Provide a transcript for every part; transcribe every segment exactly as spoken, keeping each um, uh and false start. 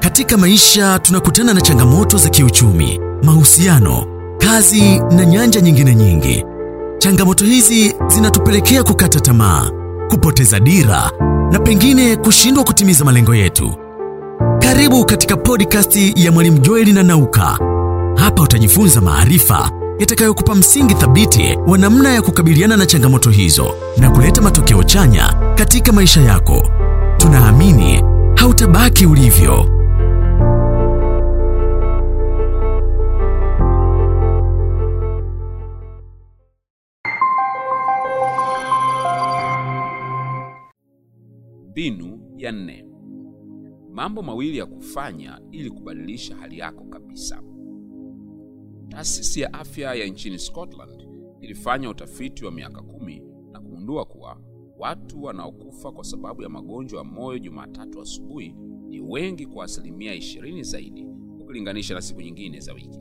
Katika maisha tunakutana na changamoto za kiuchumi, mahusiano, kazi na nyanja nyingine nyingi. Changamoto hizi zinatupelekea kukata tamaa, kupoteza dira na pengine kushindwa kutimiza malengo yetu. Karibu katika podcast ya Mwalimu Joel na Nauka. Hapa utajifunza maarifa yatakayokupa msingi thabiti wa namna ya kukabiliana na changamoto hizo na kuleta matokeo chanya katika maisha yako. Tunaamini hautabaki ulivyo. Mbinu ya nne. Mambo mawili ya kufanya ili kubadilisha hali yako kabisa. Taasisi ya afya ya nchini Scotland ilifanya utafiti wa miaka kumi na kugundua kuwa watu wanaokufa kwa sababu ya magonjwa ya moyo Jumatatu asubuhi ni wengi kwa asilimia ishirini zaidi ukilinganisha na siku nyingine za wiki.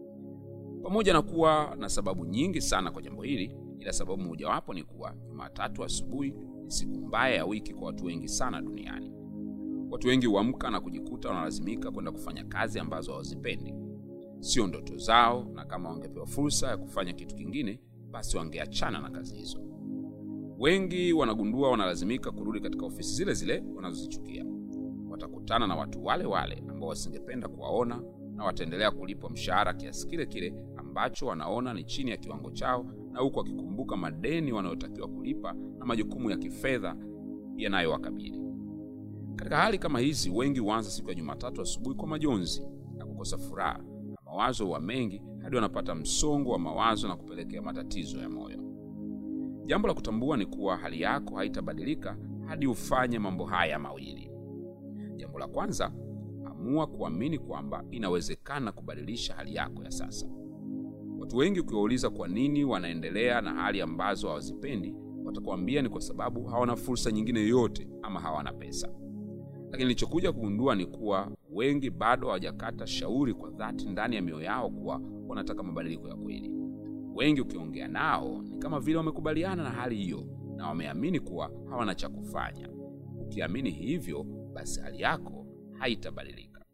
Pamoja na kuwa na sababu nyingi sana kwa jambo hili, ila sababu mojawapo ni kuwa Jumatatu asubuhi ni siku mbaya ya wiki kwa watu wengi sana duniani. Watu wengi huamka na kujikuta wanalazimika kwenda kufanya kazi ambazo hawazipendi, sio ndoto zao, na kama wangepewa fursa ya kufanya kitu kingine, basi wangeachana na kazi hizo. Wengi wanagundua wanalazimika kurudi katika ofisi zile zile wanazozichukia. Watakutana na watu wale wale ambao wasingependa kuwaona, na wataendelea kulipwa mshahara kiasi kile kile ambacho wanaona ni chini ya kiwango chao, na huko wakikumbuka madeni wanayotakiwa kulipa na majukumu ya kifedha yanayowakabili. Katika hali kama hizi, wengi huanza siku ya Jumatatu asubuhi kwa majonzi na kukosa furaha, na mawazo wa mengi hadi wanapata msongo wa mawazo na kupelekea matatizo ya moyo. Jambo la kutambua ni kuwa hali yako haitabadilika hadi ufanye mambo haya mawili. Jambo la kwanza, amua kuamini kwamba inawezekana kubadilisha hali yako ya sasa. Watu wengi ukiwauliza kwa nini wanaendelea na hali ambazo hawazipendi, watakwambia ni kwa sababu hawana fursa nyingine yoyote ama hawana pesa. Lakini nilichokuja kugundua ni kuwa wengi bado hawajakata shauri kwa dhati ndani ya mioyo yao kuwa wanataka mabadiliko ya kweli. Wengi ukiongea nao ni kama vile wamekubaliana na hali hiyo na wameamini kuwa hawana cha kufanya. Ukiamini hivyo, basi hali yako haitabadilika.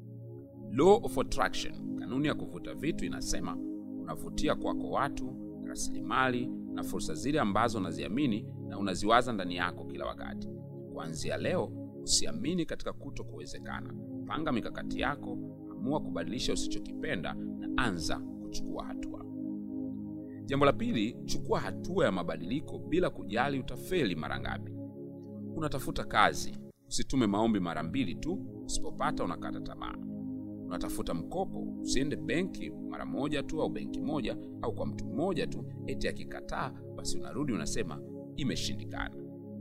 Law of attraction, kanuni ya kuvuta vitu, inasema unavutia kwako watu, rasilimali na fursa zile ambazo unaziamini na unaziwaza ndani yako kila wakati. Kuanzia leo, usiamini katika kutokuwezekana. Panga mikakati yako, amua kubadilisha usichokipenda na anza kuchukua hatua. Jambo la pili, chukua hatua ya mabadiliko bila kujali utafeli mara ngapi. Unatafuta kazi, usitume maombi mara mbili tu, usipopata unakata tamaa. Unatafuta mkopo, usiende benki mara moja tu au benki moja au kwa mtu mmoja tu, eti akikataa basi unarudi unasema imeshindikana.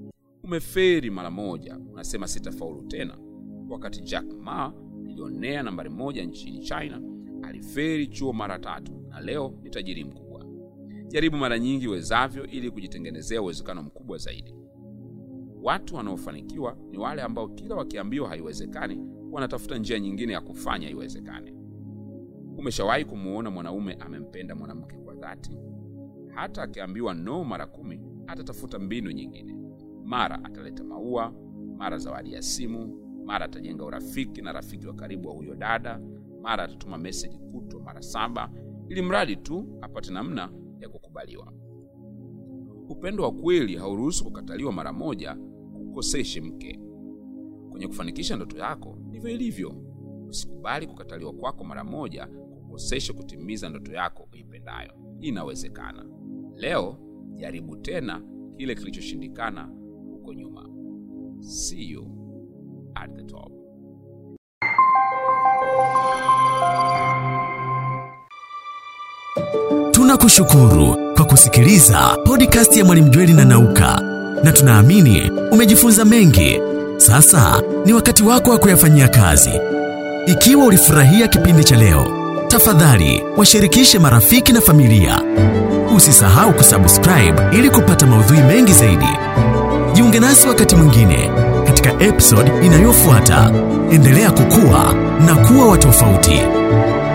Umeferi mara moja, unasema sitafaulu tena. Wakati Jack Ma, milionea nambari moja nchini China, aliferi chuo mara tatu na leo ni tajiri mkubwa. Jaribu mara nyingi wezavyo ili kujitengenezea uwezekano mkubwa zaidi. Watu wanaofanikiwa ni wale ambao kila wakiambiwa haiwezekani, wanatafuta njia nyingine ya kufanya iwezekane. Umeshawahi kumuona mwanaume amempenda mwanamke kwa dhati? Hata akiambiwa no mara kumi, atatafuta mbinu nyingine. Mara ataleta maua, mara zawadi ya simu, mara atajenga urafiki na rafiki wa karibu wa huyo dada, mara atatuma message kutwa mara saba, ili mradi tu apate namna ya kukubaliwa. Upendo wa kweli hauruhusu kukataliwa mara moja kukoseshe mke. Kwenye kufanikisha ndoto yako, ndivyo ilivyo. Usikubali kukataliwa kwako mara moja kukoseshe kutimiza ndoto yako uipendayo. Inawezekana. Leo jaribu tena kile kilichoshindikana huko nyuma. See you at the top. Tunakushukuru kwa kusikiliza podcast ya Mwalimu Joel na Nauka, na tunaamini umejifunza mengi. Sasa ni wakati wako wa kuyafanyia kazi. Ikiwa ulifurahia kipindi cha leo, tafadhali washirikishe marafiki na familia. Usisahau kusubscribe ili kupata maudhui mengi zaidi. Jiunge nasi wakati mwingine katika episode inayofuata. Endelea kukua na kuwa wa tofauti.